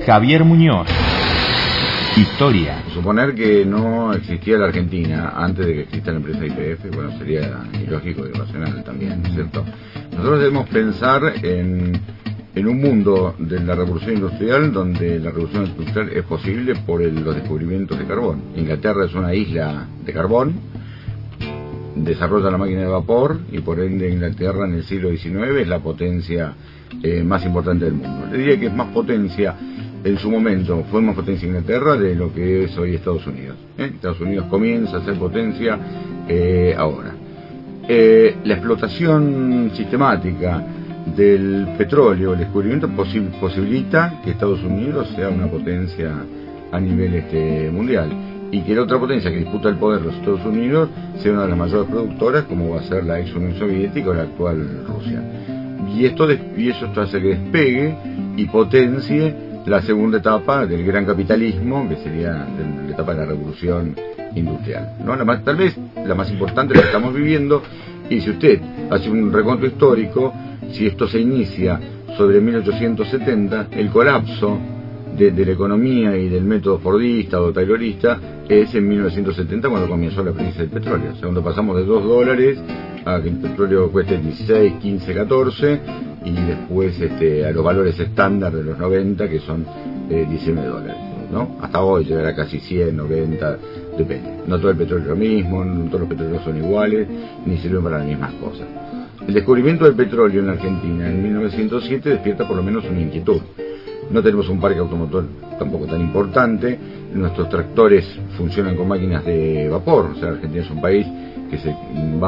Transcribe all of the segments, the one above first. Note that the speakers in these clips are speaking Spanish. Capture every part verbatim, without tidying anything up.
Javier Muñoz. Historia. Suponer que no existía la Argentina antes de que exista la empresa Y P F, bueno, sería ilógico y irracional también, ¿cierto? Nosotros debemos pensar en, en un mundo de la revolución industrial donde la revolución industrial es posible por el, los descubrimientos de carbón. Inglaterra es una isla de carbón, desarrolla la máquina de vapor y por ende Inglaterra en el siglo diecinueve es la potencia eh, más importante del mundo. Le diría que es más potencia. En su momento fue más potencia Inglaterra de lo que es hoy Estados Unidos. ¿eh? Estados Unidos comienza a ser potencia eh, ahora. Eh, la explotación sistemática del petróleo, el descubrimiento posi- posibilita que Estados Unidos sea una potencia a nivel este, mundial y que la otra potencia que disputa el poder, los Estados Unidos, sea una de las mayores productoras, como va a ser la ex Unión Soviética o la actual Rusia. Y esto, de- y eso hace que despegue y potencie la segunda etapa del gran capitalismo, que sería la etapa de la revolución industrial, ¿no? La más, tal vez la más importante que estamos viviendo, y si usted hace un recuento histórico, si esto se inicia sobre mil ochocientos setenta, el colapso de, de la economía y del método fordista o taylorista es en mil novecientos setenta cuando comenzó la crisis del petróleo. O sea, cuando pasamos de dos dólares a que el petróleo cueste dieciséis, quince, catorce y después este, a los valores estándar de los noventa que son eh, diecinueve dólares, ¿no? Hasta hoy llegará casi cien, noventa, depende. No todo el petróleo es lo mismo, no todos los petróleos son iguales, ni sirven para las mismas cosas. El descubrimiento del petróleo en la Argentina en mil novecientos siete despierta por lo menos una inquietud. No tenemos un parque automotor tampoco tan importante, nuestros tractores funcionan con máquinas de vapor, o sea, Argentina es un país que se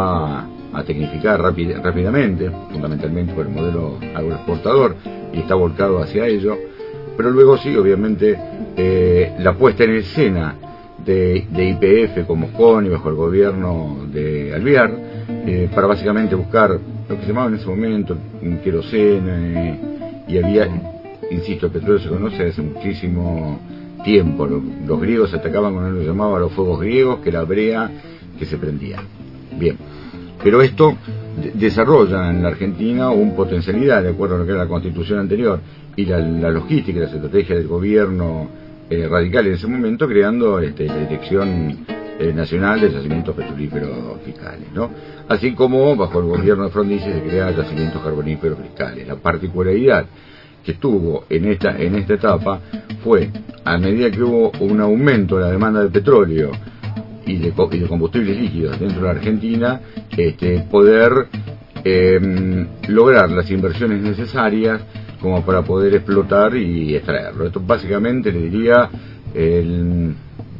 va a tecnificar rápid, rápidamente, fundamentalmente por el modelo agroexportador, y está volcado hacia ello, pero luego sí, obviamente, eh, la puesta en escena de, de Y P F como CONI bajo el gobierno de Alvear, eh, para básicamente buscar lo que se llamaba en ese momento queroseno, eh, y había, insisto, el petróleo se conoce desde hace muchísimo tiempo, los, los griegos atacaban con lo que llamaban los fuegos griegos, que era brea que se prendía. Bien. Pero esto de- desarrolla en la Argentina una potencialidad, de acuerdo a lo que era la constitución anterior, y la, la logística y las estrategias del gobierno eh, radical en ese momento, creando este, la Dirección eh, Nacional de Yacimientos Petrolíferos Fiscales, ¿no? Así como bajo el gobierno de Frondizi se crea Yacimientos Carboníferos Fiscales. La particularidad que tuvo en esta, en esta etapa fue, a medida que hubo un aumento de la demanda de petróleo y de, y de combustibles líquidos dentro de la Argentina, este, poder eh, lograr las inversiones necesarias como para poder explotar y extraerlo. Esto básicamente le diría el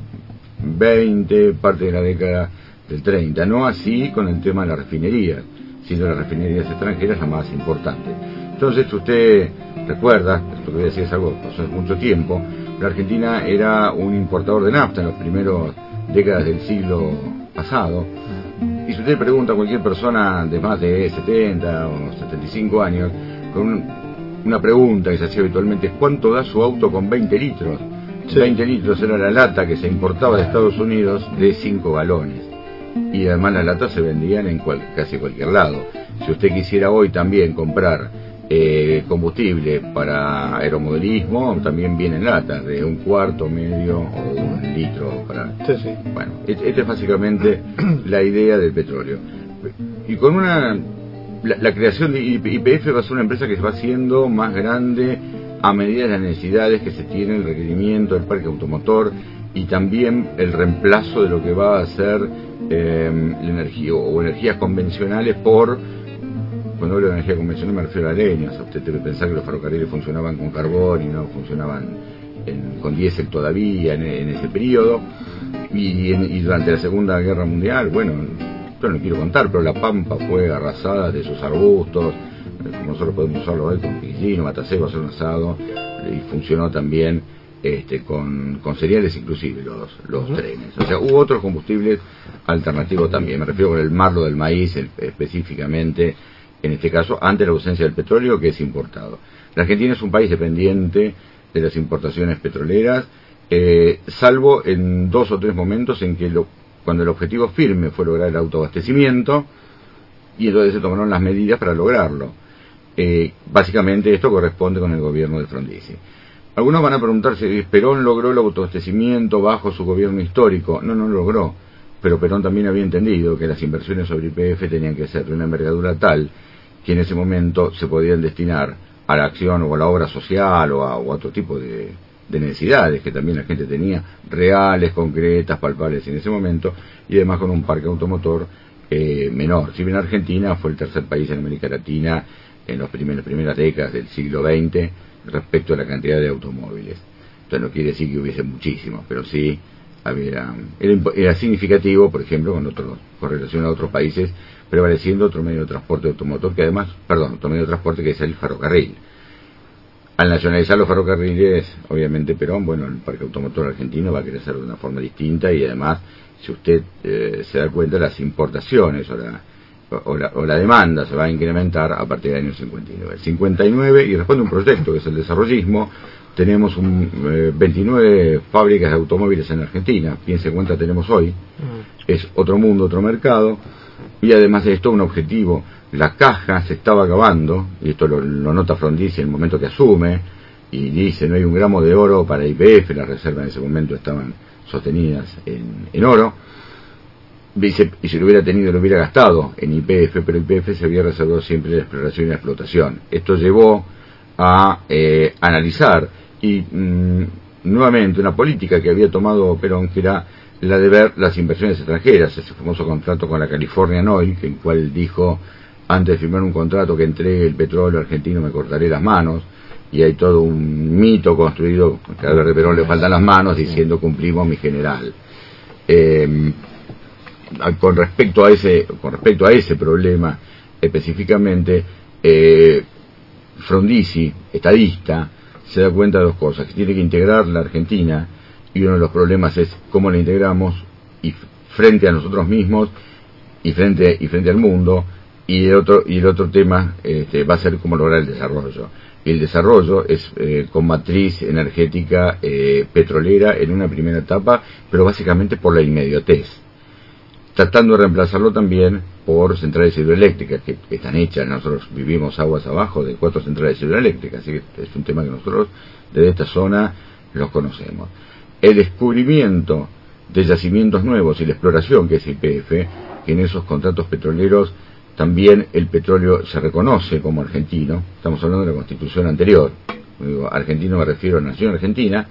veinte, parte de la década del treinta, no así con el tema de las refinerías, siendo las refinerías extranjeras la más importante. Entonces usted recuerda, esto que voy a decir es algo que pasó hace mucho tiempo, la Argentina era un importador de nafta en los primeros décadas del siglo pasado, y si usted pregunta a cualquier persona de más de setenta o setenta y cinco años, con un, una pregunta que se hacía habitualmente es ¿cuánto da su auto con veinte litros? Sí. veinte litros era la lata que se importaba de Estados Unidos de cinco galones, y además las latas se vendían en cual, casi cualquier lado. Si usted quisiera hoy también comprar Eh, combustible para aeromodelismo, también viene en latas de un cuarto, medio o un litro para... Sí, sí. Bueno, esta es básicamente la idea del petróleo. Y con una... La, la creación de Y P F va a ser una empresa que se va haciendo más grande a medida de las necesidades que se tienen, el requerimiento del parque automotor y también el reemplazo de lo que va a ser eh, la energía o energías convencionales por... Cuando hablo de energía convencional me refiero a leña. O sea, usted debe pensar que los ferrocarriles funcionaban con carbón y no funcionaban en, con diésel todavía en, en ese periodo. Y, en, y durante la Segunda Guerra Mundial, bueno, yo no quiero contar, pero la Pampa fue arrasada de sus arbustos, como nosotros podemos usarlo hoy con piquillino, matacebo, hacer un asado, y funcionó también este, con, con cereales inclusive los, los uh-huh. trenes. O sea, hubo otros combustibles alternativos también. Me refiero con el marlo del maíz el, específicamente. En este caso, ante la ausencia del petróleo que es importado. La Argentina es un país dependiente de las importaciones petroleras, eh, salvo en dos o tres momentos en que lo, cuando el objetivo firme fue lograr el autoabastecimiento, y entonces se tomaron las medidas para lograrlo. Eh, básicamente esto corresponde con el gobierno de Frondizi. algunos van a preguntarse, ¿Perón logró el autoabastecimiento bajo su gobierno histórico? No, no lo logró, pero Perón también había entendido que las inversiones sobre Y P F tenían que ser de una envergadura tal que en ese momento se podían destinar a la acción o a la obra social o a, o a otro tipo de, de necesidades que también la gente tenía, reales, concretas, palpables en ese momento, y además con un parque automotor eh, menor. Si bien Argentina fue el tercer país en América Latina en los primeros, las primeras décadas del siglo veinte respecto a la cantidad de automóviles. Entonces no quiere decir que hubiese muchísimos, pero sí había, era, era significativo, por ejemplo, con, otro, con relación a otros países, prevaleciendo otro medio de transporte automotor, que además, perdón, otro medio de transporte que es el ferrocarril. Al nacionalizar los ferrocarriles, obviamente Perón, bueno, el parque automotor argentino va a crecer de una forma distinta, y además, si usted eh, se da cuenta, las importaciones o la, o, la, o la demanda se va a incrementar a partir del año cincuenta y nueve. El cincuenta y nueve, y responde un proyecto que es el desarrollismo, tenemos un, eh, veintinueve fábricas de automóviles en Argentina. Piense cuántas tenemos hoy. Es otro mundo, otro mercado, y además de esto un objetivo. La caja se estaba acabando, y esto lo, lo nota Frondizi en el momento que asume, y dice, no hay un gramo de oro para Y P F, las reservas en ese momento estaban sostenidas en, en oro. Dice, y si lo hubiera tenido lo hubiera gastado en Y P F, pero Y P F se había reservado siempre la exploración y la explotación. Esto llevó a eh, analizar y mmm, nuevamente una política que había tomado Perón, que era la de ver las inversiones extranjeras, ese famoso contrato con la Californian Oil, que el cual dijo, antes de firmar un contrato que entregue el petróleo argentino me cortaré las manos, y hay todo un mito construido, que a Álvaro de Perón le faltan las manos, diciendo cumplimos mi general. Eh, con respecto a ese con respecto a ese problema específicamente, eh, Frondizi, estadista, se da cuenta de dos cosas, que tiene que integrar la Argentina, y uno de los problemas es cómo la integramos y frente a nosotros mismos y frente y frente al mundo, y el otro y el otro tema este, va a ser cómo lograr el desarrollo. Y el desarrollo es eh, con matriz energética eh, petrolera en una primera etapa, pero básicamente por la inmediatez, tratando de reemplazarlo también por centrales hidroeléctricas que, que están hechas. Nosotros vivimos aguas abajo de cuatro centrales hidroeléctricas, así que es un tema que nosotros desde esta zona los conocemos. El descubrimiento de yacimientos nuevos y la exploración, que es Y P F, que en esos contratos petroleros también el petróleo se reconoce como argentino. Estamos hablando de la constitución anterior, digo, argentino me refiero a la nación argentina,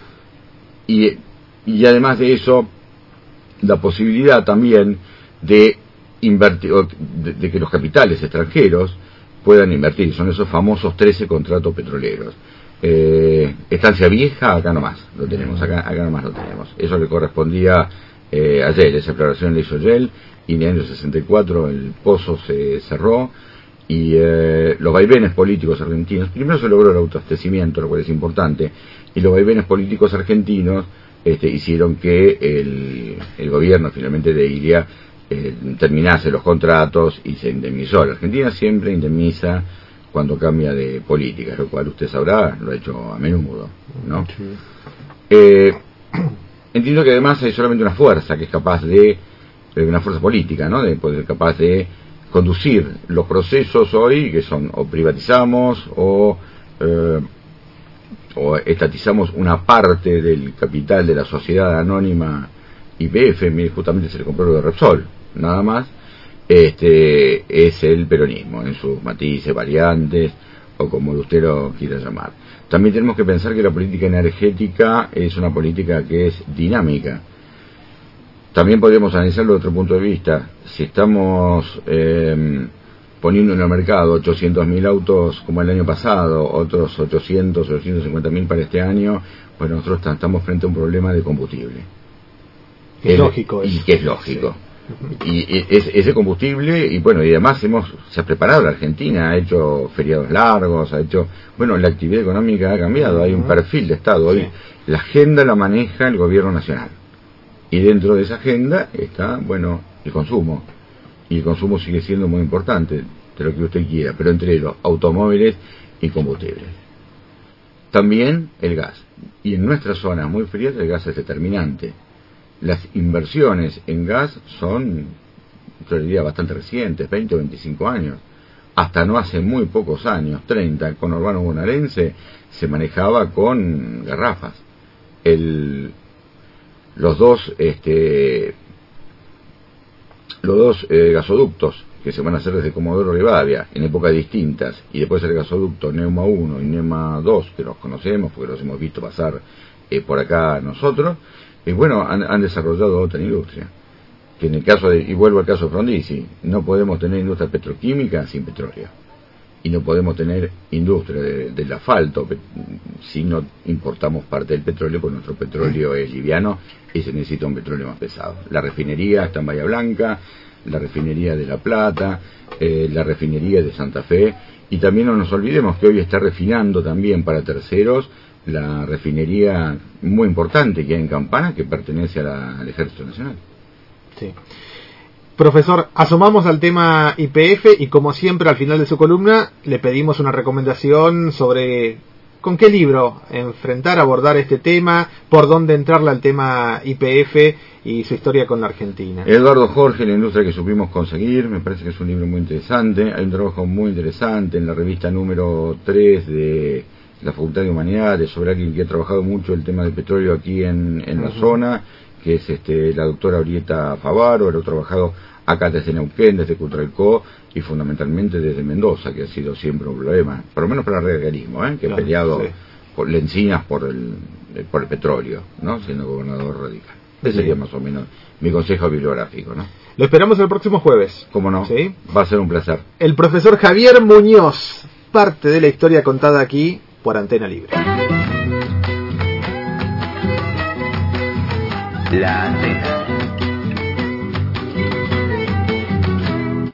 y, y además de eso, la posibilidad también de invertir, de, de que los capitales extranjeros puedan invertir. Son esos famosos trece contratos petroleros. Eh, estancia vieja, acá nomás lo tenemos, acá, acá nomás lo tenemos. Eso le correspondía eh, a Yel, esa exploración la hizo Yel, y en el año sesenta y cuatro el pozo se cerró, y eh, los vaivenes políticos argentinos, primero se logró el autoabastecimiento, lo cual es importante, y los vaivenes políticos argentinos Este, hicieron que el, el gobierno finalmente de Ilia eh, terminase los contratos y se indemnizó. La Argentina siempre indemniza cuando cambia de política, lo cual usted sabrá, lo ha hecho a menudo, ¿no? Sí. Eh, entiendo que además hay solamente una fuerza que es capaz de, una fuerza política, ¿no? De poder capaz de conducir los procesos hoy, que son o privatizamos o eh, o estatizamos una parte del capital de la sociedad anónima Y P F, justamente se le compró lo de Repsol, nada más. Este es el peronismo en sus matices, variantes, o como usted lo quiera llamar. También tenemos que pensar que la política energética es una política que es dinámica. También podríamos analizarlo desde otro punto de vista. Si estamos eh, poniendo en el mercado ochocientos mil autos como el año pasado, otros ochocientos, ochocientos cincuenta mil para este año, pues nosotros estamos frente a un problema de combustible. Es el, lógico. Y que es lógico. Sí. Y, y es, ese combustible, y bueno, y además hemos se ha preparado la Argentina, ha hecho feriados largos, ha hecho, bueno, la actividad económica ha cambiado, hay un perfil de Estado. Hoy sí. La agenda la maneja el gobierno nacional. Y dentro de esa agenda está, bueno, el consumo. Y el consumo sigue siendo muy importante, de lo que usted quiera, pero entre los automóviles y combustibles. También el gas. Y en nuestras zonas muy frías el gas es determinante. Las inversiones en gas son, yo diría, bastante recientes, veinte o veinticinco años. hasta no hace muy pocos años, treinta, el conurbano bonaerense se manejaba con garrafas. El, los dos, este, los dos eh, gasoductos que se van a hacer desde Comodoro Rivadavia en épocas distintas, y después el gasoducto Neuma uno y Neuma dos, que los conocemos porque los hemos visto pasar eh, por acá nosotros, y bueno, han, han desarrollado otra industria, que en el caso de, y vuelvo al caso de Frondizi, no podemos tener industria petroquímica sin petróleo, y no podemos tener industria de, del asfalto pe, si no importamos parte del petróleo, porque nuestro petróleo es liviano y se necesita un petróleo más pesado. La refinería está en Bahía Blanca, la refinería de La Plata, eh, la refinería de Santa Fe, y también no nos olvidemos que hoy está refinando también para terceros la refinería muy importante que hay en Campana, que pertenece a la, al Ejército Nacional. Sí. Profesor, asomamos al tema Y P F y como siempre al final de su columna le pedimos una recomendación sobre con qué libro enfrentar, abordar este tema, por dónde entrarle al tema Y P F y su historia con la Argentina. Eduardo Jorge, La industria que supimos conseguir, me parece que es un libro muy interesante. Hay un trabajo muy interesante en la revista número tres de la Facultad de Humanidades sobre alguien que ha trabajado mucho el tema del petróleo aquí en, en uh-huh. la zona, que es este la doctora Orieta Favaro. Él ha trabajado acá desde Neuquén, desde Cutralcó y fundamentalmente desde Mendoza, que ha sido siempre un problema, por lo menos para el radicalismo, ¿eh? que claro, ha peleado sí. por Lencinas por el, por el petróleo, ¿no? siendo gobernador radical. Ese sí. sería más o menos mi consejo bibliográfico, ¿no? Lo esperamos el próximo jueves. ¿Cómo no? ¿Sí? Va a ser un placer. El profesor Javier Muñoz, parte de la historia contada aquí por Antena Libre. La Antena.